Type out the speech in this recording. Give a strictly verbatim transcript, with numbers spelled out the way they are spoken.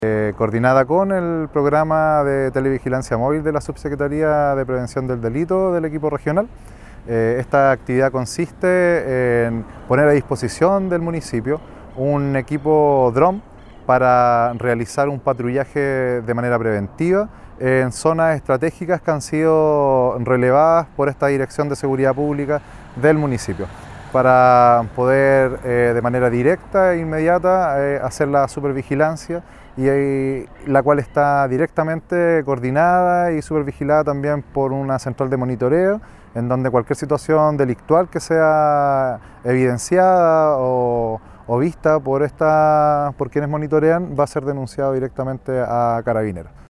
Eh, coordinada con el programa de televigilancia móvil de la Subsecretaría de Prevención del Delito del equipo regional. Eh, esta actividad consiste en poner a disposición del municipio un equipo dron para realizar un patrullaje de manera preventiva en zonas estratégicas que han sido relevadas por esta Dirección de Seguridad Pública del municipio, para poder eh, de manera directa e inmediata eh, hacer la supervigilancia, y eh, la cual está directamente coordinada y supervigilada también por una central de monitoreo, en donde cualquier situación delictual que sea evidenciada o, o vista por, esta, por quienes monitorean va a ser denunciado directamente a Carabineros.